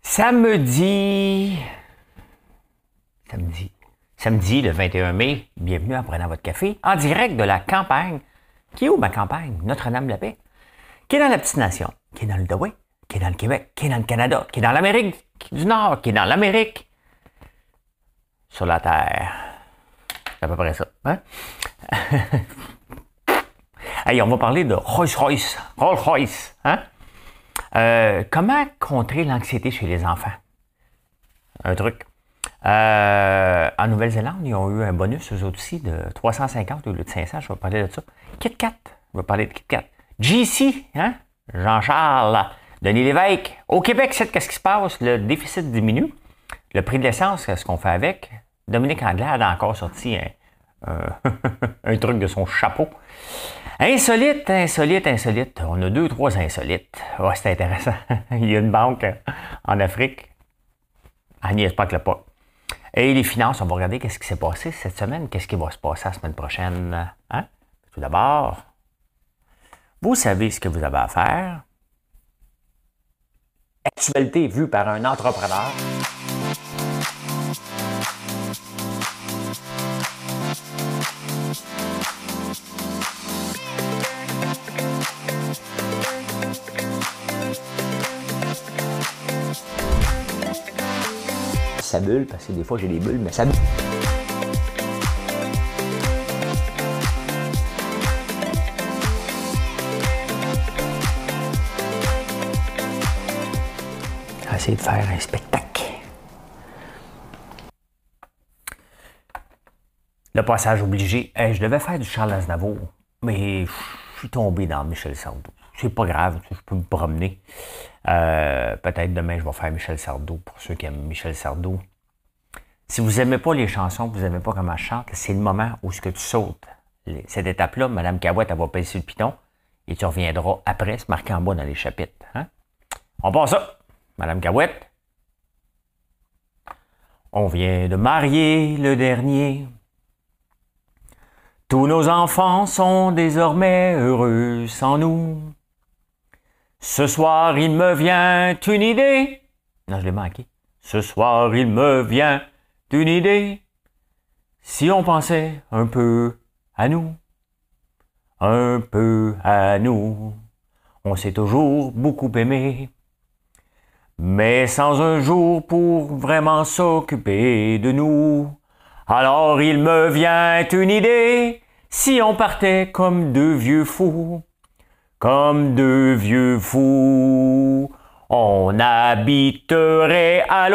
Samedi, le 21 mai, bienvenue en prenant votre café, en direct de la campagne. Qui est où ma campagne? Notre-Dame-de-la-Paix. Qui est dans la petite nation, qui est dans le Outaouais, qui est dans le Québec, qui est dans le Canada, qui est dans l'Amérique du Nord, qui est dans l'Amérique, sur la Terre. C'est à peu près ça. Hein? Hey, on va parler de Rolls-Royce. Rolls-Royce. Hein? Comment contrer l'anxiété chez les enfants? Un truc. En Nouvelle-Zélande, ils ont eu un bonus, eux autres aussi, de 350 au lieu de 500. Je vais parler de ça. KitKat. Je vais parler de KitKat. JC, hein? Jean-Charles. Denis Lévesque. Au Québec, c'est qu'est-ce qui se passe? Le déficit diminue. Le prix de l'essence, ce qu'on fait avec. Dominique Anglade a encore sorti un truc de son chapeau. Insolite. On a 2-3 insolites. Oh, c'est intéressant. Il y a une banque en Afrique. Elle n'y est pas que le pas. Et les finances, on va regarder qu'est-ce qui s'est passé cette semaine. Qu'est-ce qui va se passer la semaine prochaine. Hein? Tout d'abord, vous savez ce que vous avez à faire. Actualité vue par un entrepreneur. Ça bulle, parce que des fois j'ai des bulles, mais ça bulle. On va essayer de faire un spectacle. Le passage obligé. Hey, je devais faire du Charles Aznavour, mais je suis tombé dans Michel Sardou. C'est pas grave, je peux me promener. Peut-être demain, je vais faire Michel Sardou, pour ceux qui aiment Michel Sardou. Si vous n'aimez pas les chansons, vous n'aimez pas comment je chante, c'est le moment où ce que tu sautes. Cette étape-là, Mme Cahouette, elle va passer le piton et tu reviendras après, se marquer en bas dans les chapitres. Hein? On passe ça. Mme Cahouette. On vient de marier le dernier. Tous nos enfants sont désormais heureux sans nous. Ce soir, il me vient une idée. Non, je l'ai manqué. Ce soir, il me vient une idée. Si on pensait un peu à nous. Un peu à nous. On s'est toujours beaucoup aimé. Mais sans un jour pour vraiment s'occuper de nous. Alors il me vient une idée. Si on partait comme deux vieux fous. Comme deux vieux fous, on habiterait à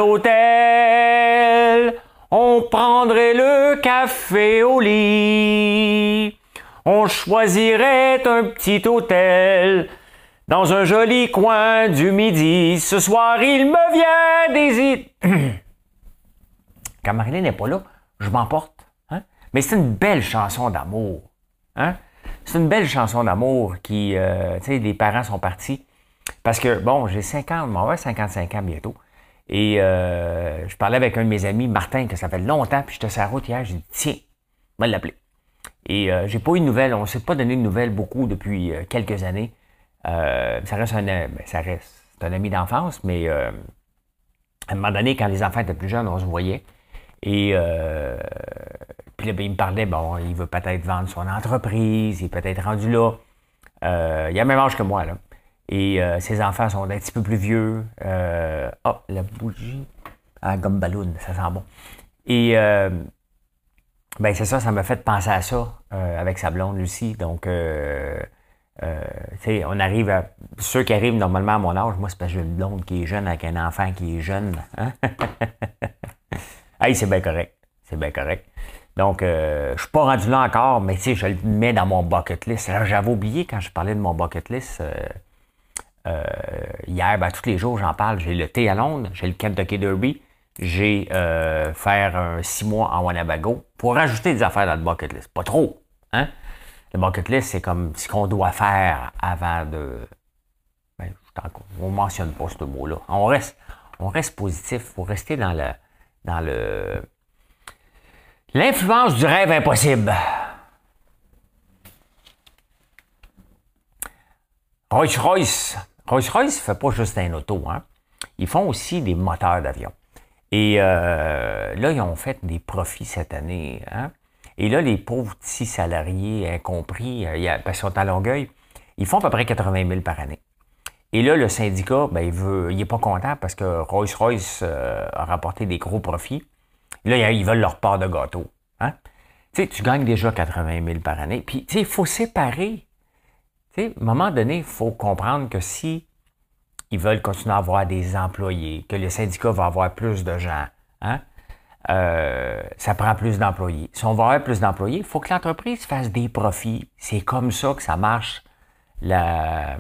l'hôtel, on prendrait le café au lit, on choisirait un petit hôtel dans un joli coin du midi. Ce soir, il me vient des idées. Quand Marilyn n'est pas là, je m'emporte. Hein? Mais c'est une belle chanson d'amour. Hein? C'est une belle chanson d'amour qui, tu sais, les parents sont partis. Parce que, bon, j'ai 50, on va avoir 55 ans bientôt. Et je parlais avec un de mes amis, Martin, que ça fait longtemps, puis j'étais sur la route hier, j'ai dit, tiens, on va l'appeler. Et j'ai pas eu de nouvelles, on ne s'est pas donné de nouvelles beaucoup depuis quelques années. Ça reste c'est un ami d'enfance, mais à un moment donné, quand les enfants étaient plus jeunes, on se voyait. Et puis là, ben, il me parlait, bon, il veut peut-être vendre son entreprise, il est peut-être rendu là. Il a le même âge que moi, là. Et ses enfants sont un petit peu plus vieux. Oh, la bougie. Ah, gomme ballon, ça sent bon. Et ben c'est ça m'a fait penser à ça avec sa blonde Lucie. Donc, tu sais, on arrive à... Ceux qui arrivent normalement à mon âge, moi, c'est parce que j'ai une blonde qui est jeune avec un enfant qui est jeune. Hein? Hey, c'est bien correct. C'est bien correct. Donc, je suis pas rendu là encore, mais tu sais, je le mets dans mon bucket list. Alors, j'avais oublié quand je parlais de mon bucket list hier, ben, tous les jours, j'en parle. J'ai le thé à Londres, j'ai le Kentucky Derby, j'ai faire un 6 mois en Winnebago pour rajouter des affaires dans le bucket list. Pas trop, hein? Le bucket list, c'est comme ce qu'on doit faire avant de... Ben, on ne mentionne pas ce mot-là. On reste positif. Il faut rester dans l'influence du rêve impossible. Rolls-Royce ne fait pas juste un auto. Hein? Ils font aussi des moteurs d'avion. Et là, ils ont fait des profits cette année. Hein? Et là, les pauvres petits salariés incompris, parce qu'ils sont à Longueuil, ils font à peu près 80 000 par année. Et là, le syndicat, ben, il n'est pas content parce que Rolls-Royce a rapporté des gros profits. Et là, ils veulent leur part de gâteau. Hein? Tu sais, tu gagnes déjà 80 000 par année. Puis, tu sais, il faut séparer. Tu sais, à un moment donné, il faut comprendre que si ils veulent continuer à avoir des employés, que le syndicat va avoir plus de gens, hein? Ça prend plus d'employés. Si on va avoir plus d'employés, il faut que l'entreprise fasse des profits. C'est comme ça que ça marche le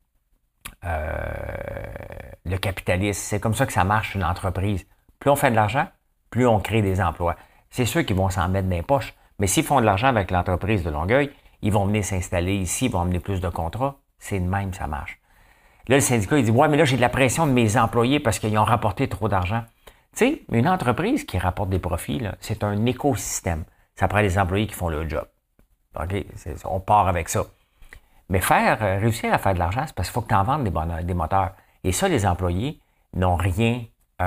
capitalisme. C'est comme ça que ça marche une entreprise. Plus on fait de l'argent, plus on crée des emplois. C'est ceux qui vont s'en mettre dans les poches. Mais s'ils font de l'argent avec l'entreprise de Longueuil, ils vont venir s'installer ici, ils vont amener plus de contrats. C'est de même, ça marche. Là, le syndicat, il dit, ouais, mais là, j'ai de la pression de mes employés parce qu'ils ont rapporté trop d'argent. Tu sais, une entreprise qui rapporte des profits, là, c'est un écosystème. Ça prend des employés qui font le job. OK? On part avec ça. Mais réussir à faire de l'argent, c'est parce qu'il faut que tu en vendes des moteurs. Et ça, les employés n'ont rien,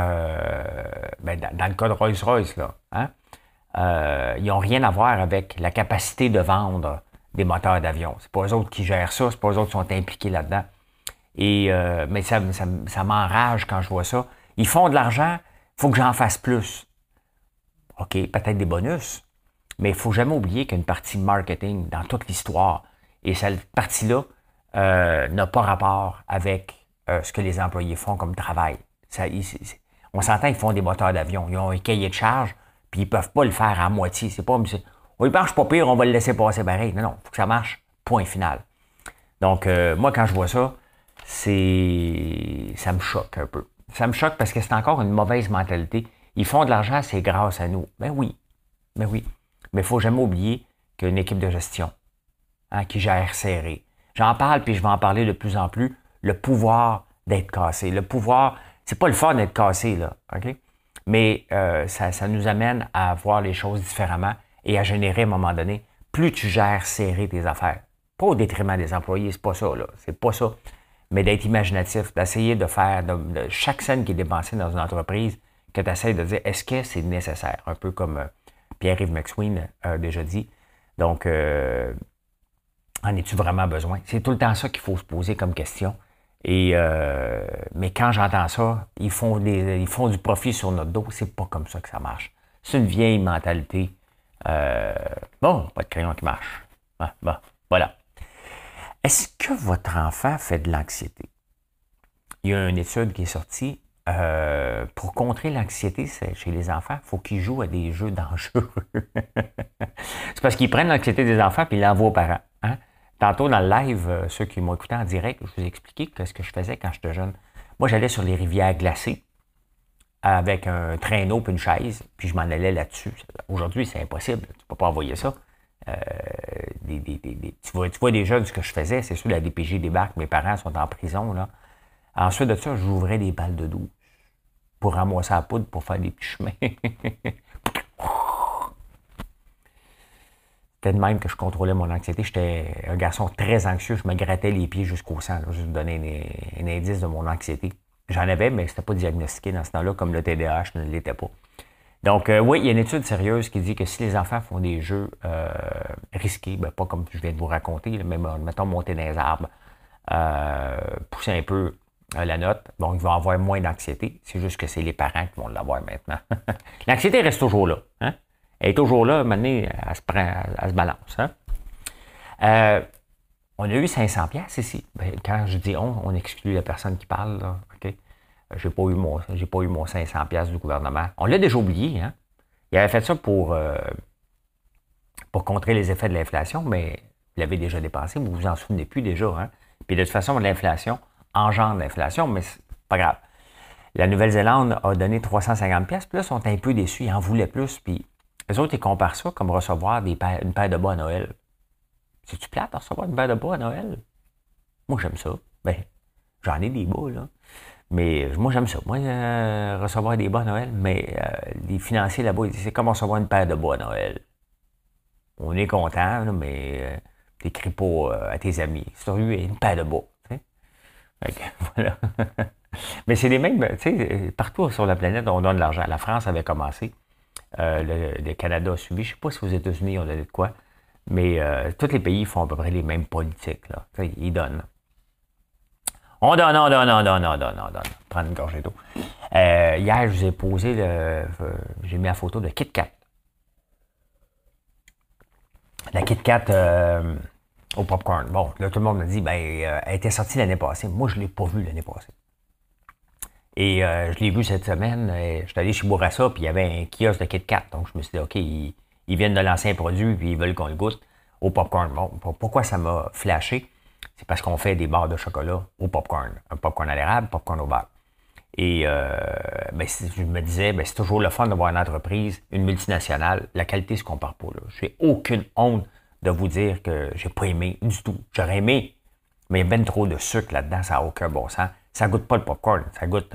dans le cas de Rolls-Royce, là, hein? Ils n'ont rien à voir avec la capacité de vendre des moteurs d'avion. C'est pas eux autres qui gèrent ça, c'est pas eux autres qui sont impliqués là-dedans. Mais ça m'enrage quand je vois ça. Ils font de l'argent, il faut que j'en fasse plus. OK, peut-être des bonus, mais il ne faut jamais oublier qu'il y a une partie marketing dans toute l'histoire. Et cette partie-là n'a pas rapport avec ce que les employés font comme travail. On s'entend qu'ils font des moteurs d'avion. Ils ont un cahier de charge, puis ils ne peuvent pas le faire à moitié. C'est pas, oh, il marche pas pire, on va le laisser passer pareil. Non, il faut que ça marche. Point final. Donc, moi, quand je vois ça, ça me choque un peu. Ça me choque parce que c'est encore une mauvaise mentalité. Ils font de l'argent, c'est grâce à nous. Ben oui. Mais il ne faut jamais oublier qu'il y a une équipe de gestion qui gère serré. J'en parle, puis je vais en parler de plus en plus. Le pouvoir d'être cassé. Le pouvoir, c'est pas le fun d'être cassé, là. OK? Mais ça nous amène à voir les choses différemment et à générer à un moment donné, plus tu gères serré tes affaires. Pas au détriment des employés, c'est pas ça, là. C'est pas ça. Mais d'être imaginatif, d'essayer de faire de chaque scène qui est dépensée dans une entreprise, que tu essaies de dire, est-ce que c'est nécessaire? Un peu comme Pierre-Yves McSween a déjà dit. Donc, en as-tu vraiment besoin? C'est tout le temps ça qu'il faut se poser comme question. Mais quand j'entends ça, ils font du profit sur notre dos. C'est pas comme ça que ça marche. C'est une vieille mentalité. Bon, pas de crayon qui marche. Ah, bon, voilà. Est-ce que votre enfant fait de l'anxiété? Il y a une étude qui est sortie. Pour contrer l'anxiété chez les enfants, il faut qu'ils jouent à des jeux dangereux. C'est parce qu'ils prennent l'anxiété des enfants et ils l'envoient aux parents. Hein? Tantôt, dans le live, ceux qui m'ont écouté en direct, je vous ai expliqué ce que je faisais quand j'étais jeune. Moi, j'allais sur les rivières glacées avec un traîneau et une chaise, puis je m'en allais là-dessus. Aujourd'hui, c'est impossible. Tu ne peux pas envoyer ça. Tu vois déjà ce que je faisais, c'est sûr, la DPJ débarque, mes parents sont en prison. Là. Ensuite de ça, j'ouvrais des balles de douche pour ramasser la poudre pour faire des petits chemins. C'était de même que je contrôlais mon anxiété. J'étais un garçon très anxieux. Je me grattais les pieds jusqu'au sang. Là, juste vous donner un indice de mon anxiété. J'en avais, mais c'était pas diagnostiqué dans ce temps-là, comme le TDAH ne l'était pas. Donc, oui, il y a une étude sérieuse qui dit que si les enfants font des jeux risqués, ben, pas comme je viens de vous raconter, mais mettons monter dans les arbres, pousser un peu la note, bon, ils vont avoir moins d'anxiété. C'est juste que c'est les parents qui vont l'avoir maintenant. L'anxiété reste toujours là. Hein? Elle est toujours là, maintenant, elle se balance. Hein? On a eu 500 pièces ici. Ben, quand je dis on exclut la personne qui parle. Là, OK? J'ai pas eu mon 500 pièces du gouvernement. On l'a déjà oublié. Hein? Il avait fait ça pour contrer les effets de l'inflation, mais vous l'avez déjà dépensé, vous vous en souvenez plus déjà. Hein? Puis de toute façon, l'inflation engendre l'inflation, mais c'est pas grave. La Nouvelle-Zélande a donné 350 pièces, puis là, ils sont un peu déçus, ils en voulaient plus, puis les autres, ils comparent ça comme recevoir une paire de bas à Noël. C'est-tu plate de recevoir une paire de bas à Noël? Moi, j'aime ça. Ben, j'en ai des bas, là. Mais moi, j'aime ça. Moi, recevoir des bas à Noël, mais les financiers là-bas, ils disent, c'est comme recevoir une paire de bas à Noël. On est content, là, mais t'écris pas à tes amis. C'est une paire de bas. Tu sais? Voilà. Mais c'est les mêmes, tu sais, partout sur la planète, on donne de l'argent. La France avait commencé, le Canada a suivi. Je ne sais pas si aux États-Unis, on a dit de quoi, mais tous les pays font à peu près les mêmes politiques, là. Tu sais, ils donnent. On donne, on donne, on donne, on donne, on donne. Prendre une gorgée d'eau. Hier, je vous ai posé, j'ai mis la photo de Kit Kat. La Kit Kat au popcorn. Bon, là, tout le monde me dit, ben, elle était sortie l'année passée. Moi, je ne l'ai pas vue l'année passée. Et je l'ai vu cette semaine. Je suis allé chez Bourassa, puis il y avait un kiosque de Kit Kat. Donc, je me suis dit, OK, ils viennent de lancer un produit, puis ils veulent qu'on le goûte au popcorn. Bon, pourquoi ça m'a flashé? C'est parce qu'on fait des barres de chocolat au popcorn. Un popcorn à l'érable, popcorn au beurre. Et ben, je me disais, ben, c'est toujours le fun d'avoir une entreprise, une multinationale. La qualité ne se compare pas. Je n'ai aucune honte de vous dire que j'ai pas aimé du tout. J'aurais aimé, mais il y a bien trop de sucre là-dedans, ça n'a aucun bon sens. Ça goûte pas le popcorn, ça goûte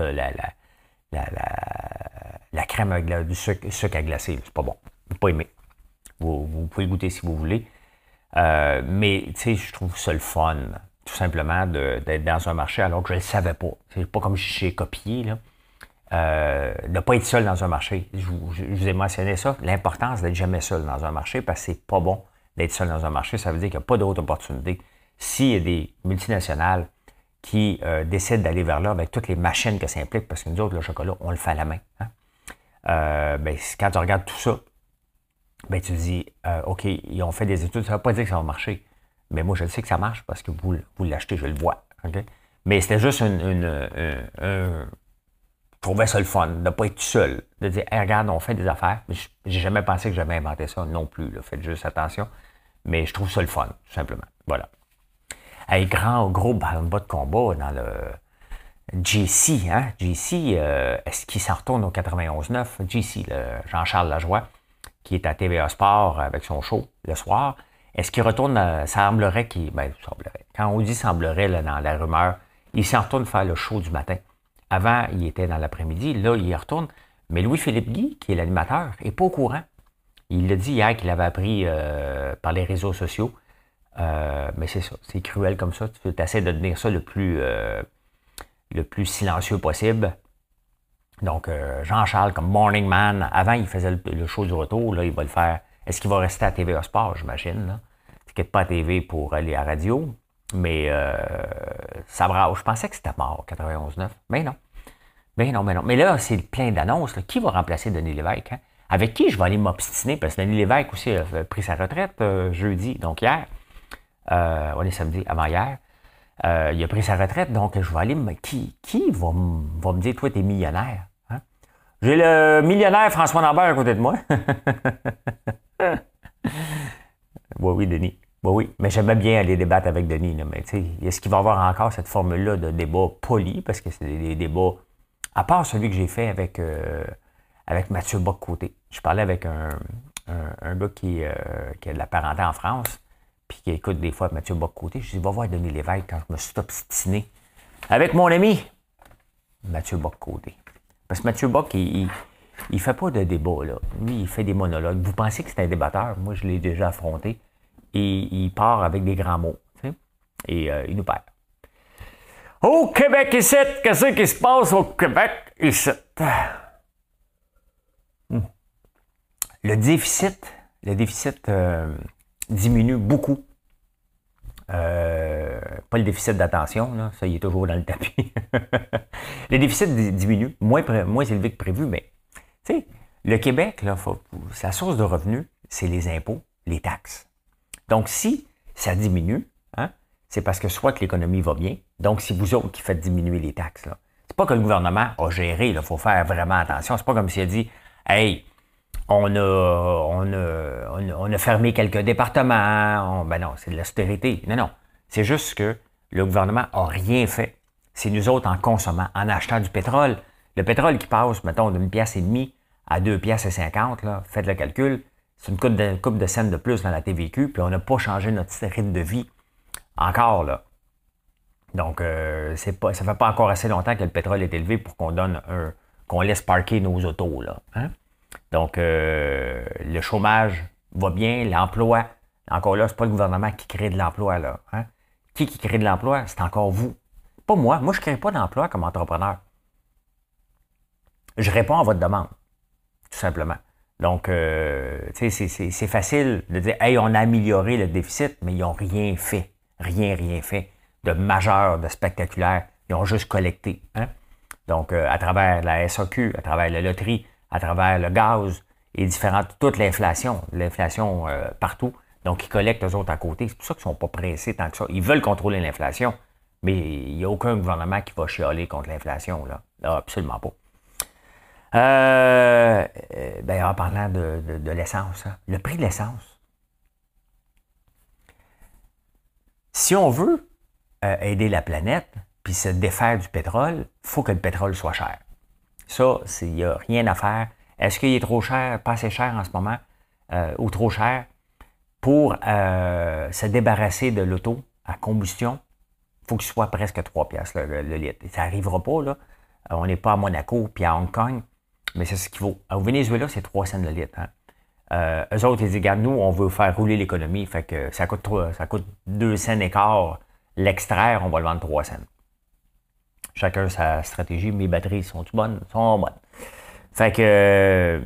la crème avec du sucre à glacer. C'est pas bon. J'ai pas aimé. Vous pouvez le goûter si vous voulez. Mais, tu sais, je trouve ça le fun, tout simplement, d'être dans un marché alors que je ne le savais pas. C'est pas comme si j'ai copié, là. De ne pas être seul dans un marché. Je vous ai mentionné ça, l'importance d'être jamais seul dans un marché, parce que c'est pas bon d'être seul dans un marché. Ça veut dire qu'il n'y a pas d'autres opportunités. S'il y a des multinationales qui décident d'aller vers là avec toutes les machines que ça implique, parce que nous autres, le chocolat, on le fait à la main. Hein? Ben, quand tu regardes tout ça, ben, tu te dis, OK, ils ont fait des études, ça ne veut pas dire que ça va marcher. Mais moi, je sais que ça marche parce que vous l'achetez, je le vois. Okay? Mais c'était juste je trouvais ça le fun, de ne pas être tout seul. De dire, hey, regarde, on fait des affaires. J'ai jamais pensé que j'avais inventé ça non plus. Là. Faites juste attention. Mais je trouve ça le fun, tout simplement. Voilà. Hey, gros bas de combat dans le JC. Hein? JC, est-ce qu'il s'en retourne au 91.9? JC, Jean-Charles Lajoie, qui est à TVA Sport avec son show le soir. Est-ce qu'il retourne, semblerait qu'il... Ben, semblerait. Quand on dit semblerait là, dans la rumeur, il s'en retourne faire le show du matin. Avant, il était dans l'après-midi. Là, il y retourne. Mais Louis-Philippe Guy, qui est l'animateur, n'est pas au courant. Il l'a dit hier qu'il avait appris par les réseaux sociaux. Mais c'est ça. C'est cruel comme ça. Tu essaies de tenir ça le plus silencieux possible. Donc, Jean-Charles, comme Morning Man, avant, il faisait le show du retour. Là, il va le faire. Est-ce qu'il va rester à TVA Sport, j'imagine? Là? Il ne quitte pas à TV pour aller à radio. Mais ça brasse. Je pensais que c'était mort, 91.9. Mais non. Mais non. Mais là, c'est plein d'annonces. Là. Qui va remplacer Denis Lévesque? Hein? Avec qui je vais aller m'obstiner? Parce que Denis Lévesque aussi a pris sa retraite jeudi, donc hier. On est samedi, avant-hier. Il a pris sa retraite, donc je vais aller... Qui va me dire, toi, t'es millionnaire? Hein? J'ai le millionnaire François Lambert à côté de moi. Oui, Denis. Oui, mais j'aimais bien aller débattre avec Denis. Là, mais est-ce qu'il va y avoir encore cette formule-là de débat poli? Parce que c'est des débats, à part celui que j'ai fait avec Mathieu Bock-Côté. Je parlais avec un gars qui a de la parenté en France, puis qui écoute des fois Mathieu Bock-Côté. Je dis, va voir Denis Lévesque quand je me suis obstiné avec mon ami Mathieu Bock-Côté. Parce que Mathieu Bock, il fait pas de débat, là. Lui, il fait des monologues. Vous pensez que c'est un débatteur? Moi, je l'ai déjà affronté. Et il part avec des grands mots. Tu sais? Et il nous perd. Au Québec, ici, qu'est-ce qui se passe au Québec, ici? Le déficit diminue beaucoup. Pas le déficit d'attention, là, ça, il est toujours dans le tapis. Le déficit diminue, moins élevé que prévu, mais tu sais, le Québec, là, sa source de revenus, c'est les impôts, les taxes. Donc, si ça diminue, hein, c'est parce que soit que l'économie va bien, donc c'est vous autres qui faites diminuer les taxes. Là. C'est pas que le gouvernement a géré, il faut faire vraiment attention. C'est pas comme s'il a dit, hey, on a fermé quelques départements. Ben non, c'est de l'austérité. Non. C'est juste que le gouvernement n'a rien fait. C'est nous autres en consommant, en achetant du pétrole. Le pétrole qui passe, mettons, d'1,5 piastre à 2,50 piastres, là, faites le calcul, c'est une coupe de cents de plus dans la TVQ, puis on n'a pas changé notre rythme de vie encore, là. Donc, ça fait pas encore assez longtemps que le pétrole est élevé pour qu'on laisse parker nos autos, là. Hein? Donc, le chômage va bien, l'emploi. Encore là, c'est pas le gouvernement qui crée de l'emploi, là. Hein? Qui crée de l'emploi? C'est encore vous. Pas moi. Moi, je ne crée pas d'emploi comme entrepreneur. Je réponds à votre demande, tout simplement. Donc, tu sais, c'est facile de dire, hey, on a amélioré le déficit, mais ils n'ont rien fait. Rien fait de majeur, de spectaculaire. Ils ont juste collecté. Hein? Donc, à travers la SAQ, à travers la loterie, à travers le gaz et toute l'inflation partout. Donc, ils collectent eux autres à côté. C'est pour ça qu'ils ne sont pas pressés tant que ça. Ils veulent contrôler l'inflation, mais il n'y a aucun gouvernement qui va chialer contre l'inflation. Là, absolument pas. En parlant de l'essence, hein, le prix de l'essence. Si on veut aider la planète puis se défaire du pétrole, il faut que le pétrole soit cher. Ça, il n'y a rien à faire. Est-ce qu'il est trop cher, pas assez cher en ce moment, ou trop cher pour se débarrasser de l'auto à combustion? Il faut qu'il soit presque 3 piastres le litre. Ça n'arrivera pas, là. On n'est pas à Monaco puis à Hong Kong, mais c'est ce qu'il vaut. Au Venezuela, c'est 3 cents le litre. Hein. Eux autres, ils disent, regarde, nous, on veut faire rouler l'économie, fait que ça coûte 2 cents et quart. L'extraire, on va le vendre 3 cents. Chacun sa stratégie. Mes batteries sont bonnes? Sont bonnes. Fait que...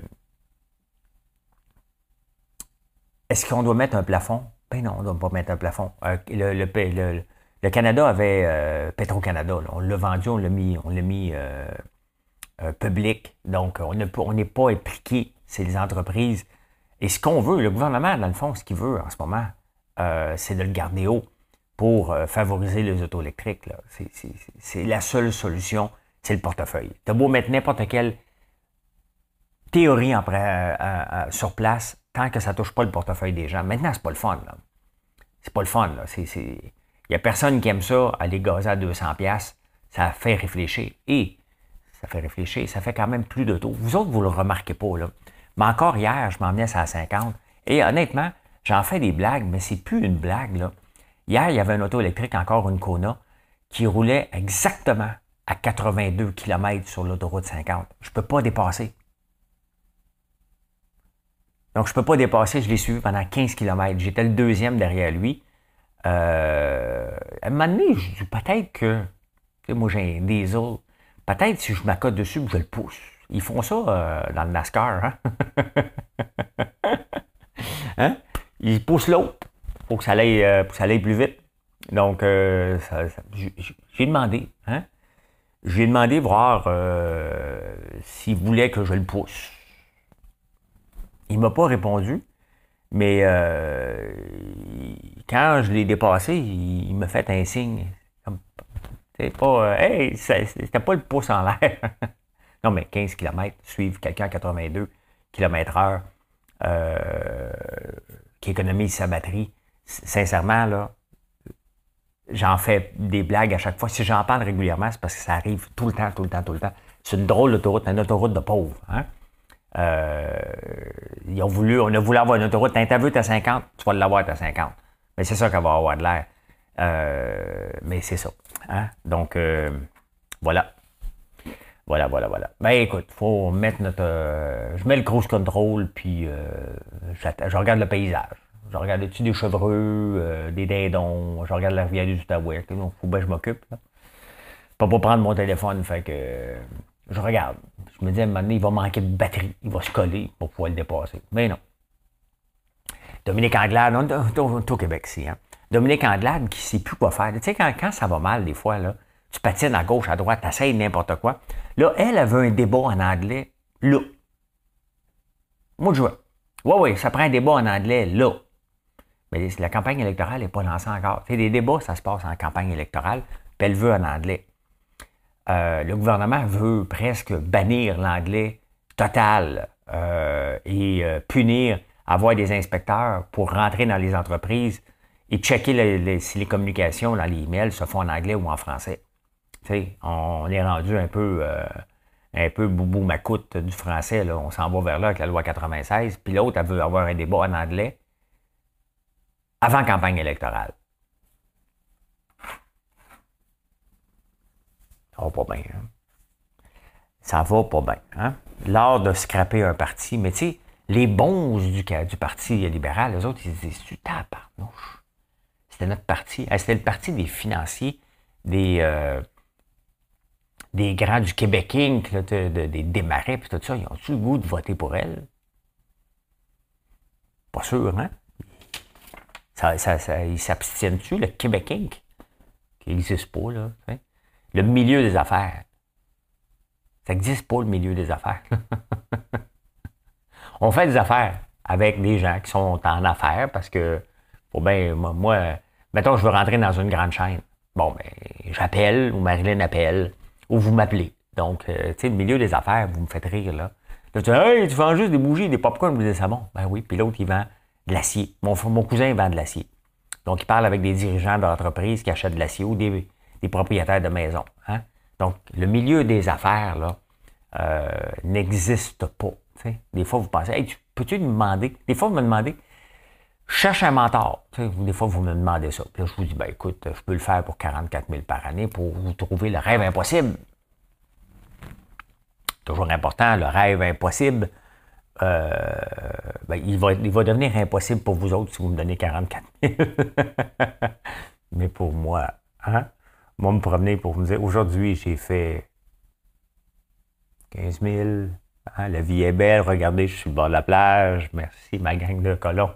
Est-ce qu'on doit mettre un plafond? Ben non, on ne doit pas mettre un plafond. Le Canada avait Petro-Canada. Là. On l'a vendu, on l'a mis public. Donc, on n'est pas impliqué. C'est les entreprises. Et ce qu'on veut, le gouvernement, dans le fond, ce qu'il veut en ce moment, c'est de le garder haut pour favoriser les autos électriques. Là. C'est la seule solution, c'est le portefeuille. Tu as beau mettre n'importe quelle théorie sur place, tant que ça ne touche pas le portefeuille des gens. Maintenant, c'est pas le fun. Là. C'est pas le fun. Il n'y a personne qui aime ça, aller gazer à 200$. Ça fait réfléchir. Et ça fait réfléchir, ça fait quand même plus de taux. Vous autres, vous ne le remarquez pas. Là. Mais encore hier, je m'emmenais à 50. Et honnêtement, j'en fais des blagues, mais c'est plus une blague. Là. Hier, il y avait une auto électrique, encore une Kona, qui roulait exactement à 82 km sur l'autoroute 50. Je ne peux pas dépasser. Donc, je ne peux pas dépasser. Je l'ai suivi pendant 15 km. J'étais le deuxième derrière lui. À un moment donné, je dis peut-être que, tu sais, moi j'ai un diesel, peut-être si je m'accote dessus, je le pousse. Ils font ça dans le NASCAR. Hein? Hein? Ils poussent l'autre pour que ça aille plus vite. Donc, j'ai demandé. Hein? J'ai demandé voir s'il voulait que je le pousse. Il ne m'a pas répondu, mais quand je l'ai dépassé, il m'a fait un signe. C'est pas, hey, c'était pas le pouce en l'air. Non, mais 15 km, suivre quelqu'un à 82 km/h qui économise sa batterie. Sincèrement, là, j'en fais des blagues à chaque fois. Si j'en parle régulièrement, c'est parce que ça arrive tout le temps. C'est une drôle d'autoroute, une autoroute de pauvres. Hein? On a voulu avoir une autoroute. T'as vu, t'as 50, tu vas l'avoir, t'as 50. Mais c'est ça qu'elle va avoir de l'air. Mais c'est ça. Hein? Donc, voilà. Voilà. Ben écoute, il faut mettre notre... je mets le cruise control, puis je regarde le paysage. Je regarde dessus des chevreux, des dindons, je regarde la rivière du Outaouais. Donc, il faut bien que je m'occupe. Là. Pas pour prendre mon téléphone, fait que je regarde. Je me dis, à un moment donné, il va manquer de batterie. Il va se coller pour pouvoir le dépasser. Mais non. Dominique Anglade, on est au Québec ici, hein. Dominique Anglade qui ne sait plus quoi faire. Tu sais, quand ça va mal, des fois, là, tu patines à gauche, à droite, tu essayes n'importe quoi. Là, elle veut un débat en anglais, là. Mois de juin. Oui, ça prend un débat en anglais, là. Mais la campagne électorale n'est pas lancée encore. Tu sais, les débats, ça se passe en campagne électorale, puis elle veut en anglais. Le gouvernement veut presque bannir l'anglais total et punir, avoir des inspecteurs pour rentrer dans les entreprises et checker si les communications dans les emails se font en anglais ou en français. Tu sais, on est rendu un peu boubou macoute du français. Là. On s'en va vers là avec la loi 96. Puis l'autre, elle veut avoir un débat en anglais avant campagne électorale. Ça va pas bien. Hein? Ça va pas bien. Hein? L'art de scraper un parti. Mais tu sais, les bons du Parti libéral, eux autres, ils se disent, tu tabarnouche. C'était notre parti. C'était le parti des financiers, des grands du Québec Inc., là, des Desmarais, puis tout ça, ils ont-tu le goût de voter pour elle? Pas sûr, hein? Ils s'abstiennent-tu, le Québec Inc., qui n'existe pas, là? T'sais? Le milieu des affaires. Ça n'existe pas, le milieu des affaires. On fait des affaires avec des gens qui sont en affaires parce que, bon, ben, moi, mettons, je veux rentrer dans une grande chaîne. Bon, ben, j'appelle, ou Marilyn appelle, ou vous m'appelez. Donc, tu sais, le milieu des affaires, vous me faites rire, là. Là, tu dis, hey, tu vends juste des bougies, des popcorn, des savons. Ben oui, puis l'autre, il vend de l'acier. Mon cousin vend de l'acier. Donc, il parle avec des dirigeants d'entreprises qui achètent de l'acier ou des propriétaires de maisons. Hein? Donc, le milieu des affaires, là, n'existe pas. T'sais. Des fois, vous pensez, hey, peux-tu me demander? Des fois, vous me demandez, je cherche un mentor. Des fois, vous me demandez ça. Puis là, je vous dis, ben écoute, je peux le faire pour 44 000 par année pour vous trouver le rêve impossible. Toujours important, le rêve impossible, ben, il va devenir impossible pour vous autres si vous me donnez 44 000. Mais pour moi, hein? Moi, me promener pour me dire, aujourd'hui, j'ai fait 15 000. Hein, la vie est belle, regardez, je suis sur le bord de la plage. Merci, ma gang de colons.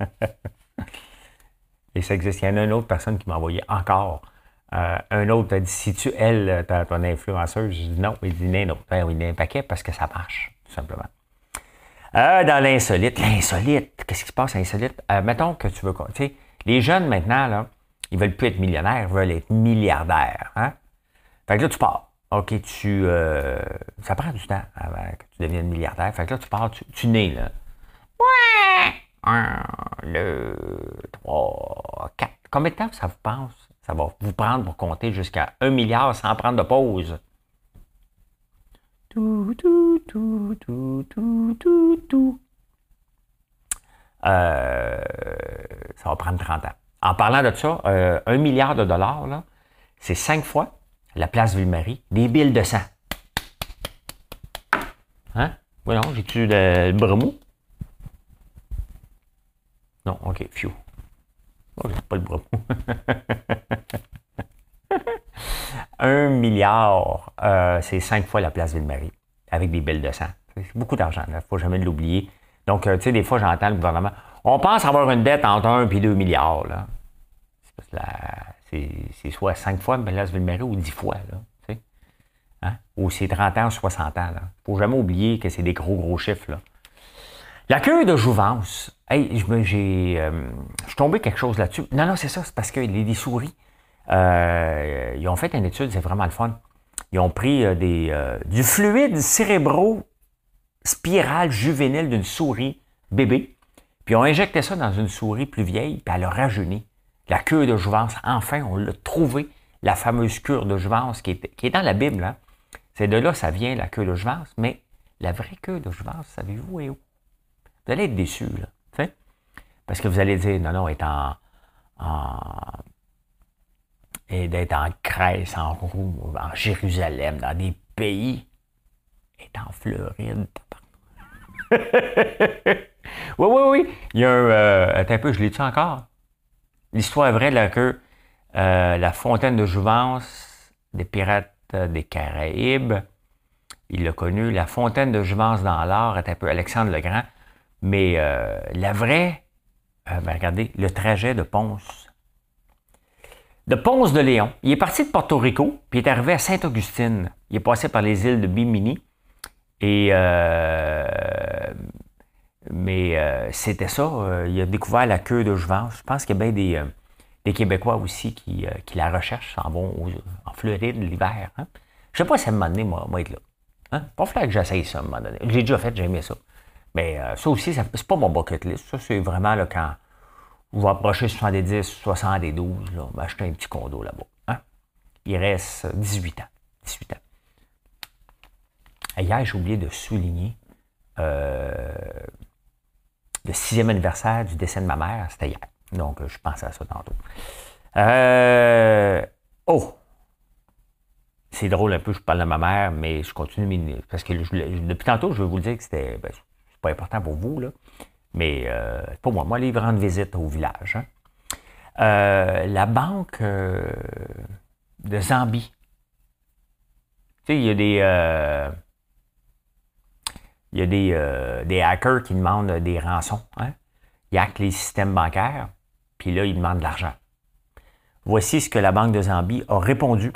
Et ça existe. Il y en a une autre personne qui m'a envoyé encore. Un autre a dit, si tu, elle, ton influenceuse, je dis non. Il dit non. Ben, il y a un paquet parce que ça marche, tout simplement. Dans l'insolite, qu'est-ce qui se passe à l'insolite? Mettons que tu veux, tu sais, les jeunes maintenant, là, ils veulent plus être millionnaires, ils veulent être milliardaires. Hein? Fait que là, tu pars. OK, ça prend du temps avant que tu deviennes milliardaire. Fait que là, tu pars, tu nais, là. Ouais! 1, 2, 3, 4. Combien de temps ça vous pense? Ça va vous prendre pour compter jusqu'à 1 milliard sans prendre de pause. Tout. Ça va prendre 30 ans. En parlant de ça, 1 milliard de dollars, là, c'est 5 fois la place Ville-Marie, des billes de sang. Hein? Oui, non, j'ai-tu le bras mou? Non, OK, phew. Oh, j'ai pas le bras mou. 1 milliard, c'est 5 fois la place Ville-Marie, avec des billes de sang. C'est beaucoup d'argent, il ne faut jamais l'oublier. Donc, tu sais, des fois, j'entends le gouvernement, on pense avoir une dette entre 1 et 2 milliards, là. C'est soit 5 fois la place Ville-Marie ou 10 fois, là. Tu sais? Hein? Ou c'est 30 ans ou 60 ans, là. Il ne faut jamais oublier que c'est des gros chiffres, là. La queue de jouvence. Hey, je suis tombé quelque chose là-dessus. Non, c'est ça, c'est parce que les souris, ils ont fait une étude, c'est vraiment le fun. Ils ont pris du fluide cérébro-spiral juvénile d'une souris bébé, puis ils ont injecté ça dans une souris plus vieille, puis elle a rajeuni. La queue de jouvence, enfin, on l'a trouvé, la fameuse cure de jouvence qui est dans la Bible. Hein. C'est de là ça vient, la queue de jouvence, mais la vraie queue de jouvence, savez-vous est où? Vous allez être déçus, là. T'sais? Parce que vous allez dire, non, d'être en Grèce, en Jérusalem, dans des pays, est en Floride. Oui. Il y a attends un peu, je l'ai-tu encore? L'histoire vraie de la queue, la fontaine de jouvence des pirates des Caraïbes, il l'a connu. La fontaine de jouvence dans l'art est un peu Alexandre le Grand. Mais la vraie, regardez, le trajet de Ponce. De Ponce de Léon. Il est parti de Porto Rico, puis il est arrivé à Sainte-Augustine. Il est passé par les îles de Bimini. Et c'était ça. Il a découvert la queue de jouvence. Je pense qu'il y a bien des Québécois aussi qui la recherchent, s'en vont en Floride l'hiver. Hein? Je ne sais pas si à un moment donné, moi être là. Hein? Pas falloir que j'essaye ça à un moment donné. J'ai déjà fait, j'ai aimé ça. Mais ça aussi, c'est pas mon bucket list. Ça, c'est vraiment là, quand vous approchez 70, 72, là, m'acheter un petit condo là-bas. Hein? Il reste 18 ans. 18 ans. Et hier, j'ai oublié de souligner le 6e anniversaire du décès de ma mère. C'était hier. Donc, je pensais à ça tantôt. C'est drôle un peu, je parle de ma mère, mais je continue. Parce que depuis tantôt, je vais vous le dire que c'était... c'est pas important pour vous, là. Mais pour moi, aller rendre visite au village. Hein. La banque de Zambie. Tu sais, il y a des hackers qui demandent des rançons. Hein? Ils hackent les systèmes bancaires, puis là, ils demandent de l'argent. Voici ce que la Banque de Zambie a répondu.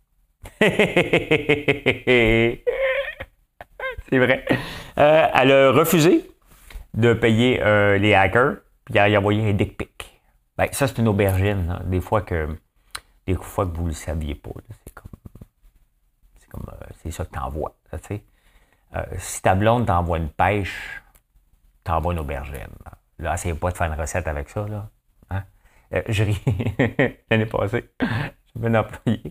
C'est vrai. Elle a refusé de payer les hackers, puis elle a envoyé un dick pic. Ben, ça, c'est une aubergine. Hein. Des fois que vous ne le saviez pas. C'est ça que tu envoies. Si ta blonde t'envoie une pêche, t'envoies une aubergine. Là, essayez pas de faire une recette avec ça. Là. Hein? Je ris. L'année passée, j'avais un employé.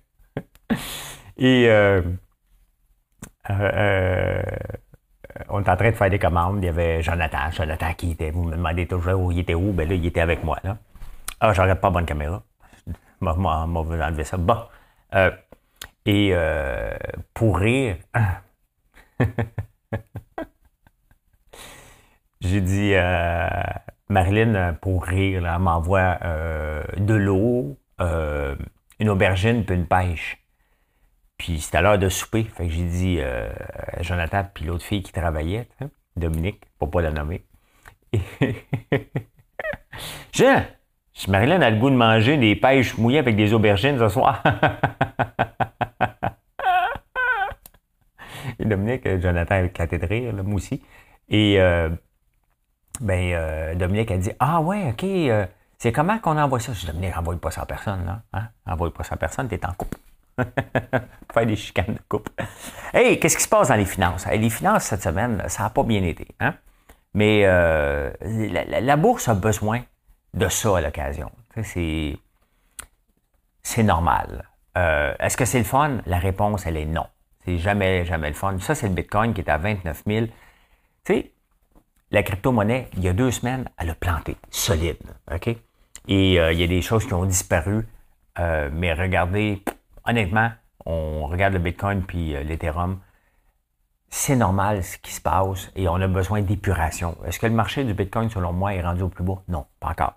Et on est en train de faire des commandes. Il y avait Jonathan qui était, vous me demandez toujours où il était où, ben là, il était avec moi. Là. Ah, je regarde pas bonne caméra. M'a enlevé ça. Bon. Et pour rire, j'ai dit Marilyn, pour rire, là, elle m'envoie de l'eau, une aubergine puis une pêche. Puis c'était à l'heure de souper. Fait que j'ai dit Jonathan puis l'autre fille qui travaillait, Dominique, pour pas la nommer. Jean, si Marilyn a le goût de manger des pêches mouillées avec des aubergines ce soir. Et Dominique, Jonathan a éclaté de rire, là, moi aussi. Et Dominique a dit ah ouais, ok, c'est comment qu'on envoie ça? Je dis Dominique, envoie pas ça à personne, là. Hein? Envoie pas ça à personne, t'es en couple. Faire des chicanes de couple. Hey, qu'est-ce qui se passe dans les finances? Hey, les finances cette semaine, ça n'a pas bien été. Hein? Mais la bourse a besoin de ça à l'occasion. C'est normal. Est-ce que c'est le fun? La réponse, elle est non. C'est jamais le fun. Ça, c'est le Bitcoin qui est à 29 000. Tu sais, la crypto-monnaie, il y a 2 semaines, elle a planté. Solide. OK? Et il y a des choses qui ont disparu. Mais regardez, honnêtement, on regarde le Bitcoin puis l'Ethereum. C'est normal ce qui se passe et on a besoin d'épuration. Est-ce que le marché du Bitcoin, selon moi, est rendu au plus bas? Non, pas encore.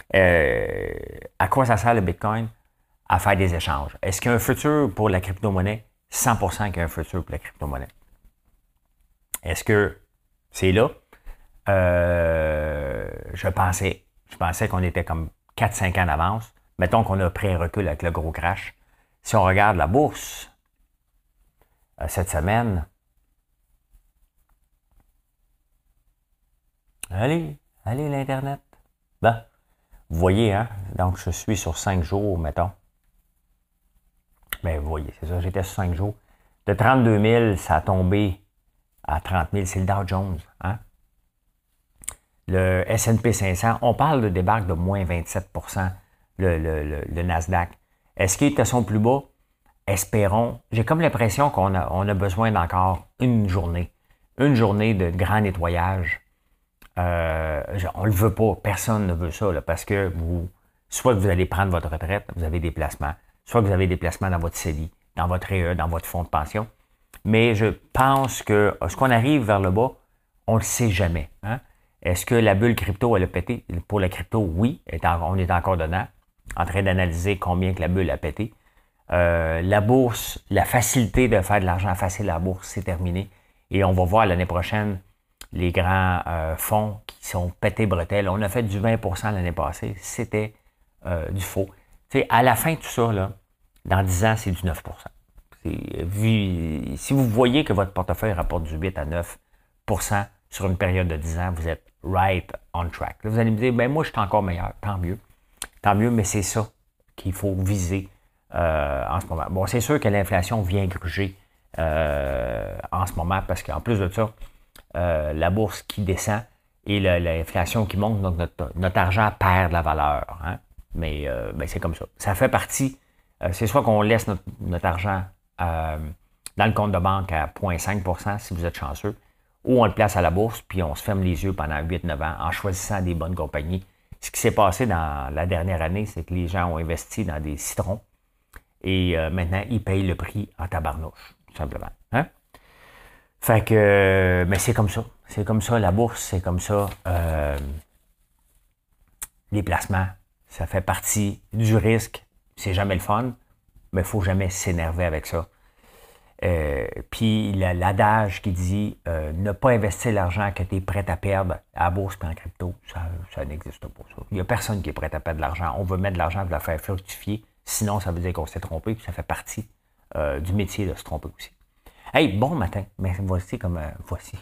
À quoi ça sert le Bitcoin? À faire des échanges. Est-ce qu'il y a un futur pour la crypto-monnaie? 100% qu'il y a un futur pour la crypto-monnaie. Est-ce que c'est là? Je pensais qu'on était comme 4-5 ans d'avance. Mettons qu'on a pris un recul avec le gros crash. Si on regarde la bourse, cette semaine, allez l'Internet. Ben, vous voyez, hein? Donc, je suis sur 5 jours, mettons. Ben, vous voyez, c'est ça, j'étais sur 5 jours. De 32 000, ça a tombé à 30 000, c'est le Dow Jones. Hein? Le S&P 500, on parle de débarque de moins 27 %, le Nasdaq. Est-ce qu'il est à son plus bas? Espérons. J'ai comme l'impression qu'on a besoin d'encore une journée. Une journée de grand nettoyage. On ne le veut pas. Personne ne veut ça, là, parce que soit que vous allez prendre votre retraite, vous avez des placements, soit que vous avez des placements dans votre CELI, dans votre REE, dans votre fonds de pension. Mais je pense que ce qu'on arrive vers le bas, on ne le sait jamais. Hein? Est-ce que la bulle crypto, elle a pété? Pour la crypto, oui. On est encore dedans, en train d'analyser combien que la bulle a pété. La bourse, la facilité de faire de l'argent facile à la bourse, c'est terminé. Et on va voir l'année prochaine les grands fonds qui sont pétés bretelles. On a fait du 20 % l'année passée. C'était du faux. T'sais, à la fin de tout ça, là, dans 10 ans, c'est du 9 %. Si vous voyez que votre portefeuille rapporte du 8 à 9 % sur une période de 10 ans, vous êtes right on track. Là, vous allez me dire, ben moi, je suis encore meilleur. Tant mieux. Tant mieux, mais c'est ça qu'il faut viser en ce moment. Bon, c'est sûr que l'inflation vient gruger en ce moment parce qu'en plus de ça, la bourse qui descend et l'inflation qui monte, donc notre argent perd de la valeur. Hein? Mais c'est comme ça. Ça fait partie. C'est soit qu'on laisse notre argent dans le compte de banque à 0,5 % si vous êtes chanceux, ou on le place à la bourse, puis on se ferme les yeux pendant 8-9 ans en choisissant des bonnes compagnies. Ce qui s'est passé dans la dernière année, c'est que les gens ont investi dans des citrons et maintenant, ils payent le prix en tabarnouche, tout simplement. Hein? Fait que, mais c'est comme ça. C'est comme ça, la bourse, c'est comme ça. Les placements, ça fait partie du risque. C'est jamais le fun, mais il ne faut jamais s'énerver avec ça. Puis l'adage qui dit ne pas investir l'argent que tu es prêt à perdre à la bourse et en crypto, ça n'existe pas. Ça. Il n'y a personne qui est prêt à perdre de l'argent. On veut mettre de l'argent pour le faire fructifier. Sinon, ça veut dire qu'on s'est trompé. Puis ça fait partie du métier de se tromper aussi. Hey, bon matin. Mais voici comme voici.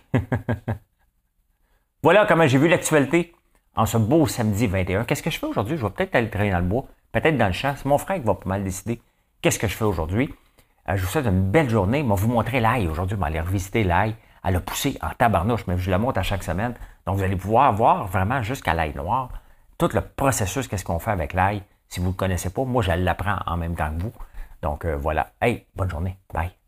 Voilà comment j'ai vu l'actualité en ce beau samedi 21. Qu'est-ce que je fais aujourd'hui? Je vais peut-être aller traîner dans le bois, peut-être dans le champ. C'est mon frère qui va pas mal décider qu'est-ce que je fais aujourd'hui. Je vous souhaite une belle journée. Je vais vous montrer l'ail aujourd'hui. Je vais aller revisiter l'ail. Elle a poussé en tabarnouche, mais je la montre à chaque semaine. Donc, vous allez pouvoir voir vraiment jusqu'à l'ail noir tout le processus, qu'est-ce qu'on fait avec l'ail. Si vous ne le connaissez pas, moi, je l'apprends en même temps que vous. Donc, voilà. Hey, bonne journée. Bye.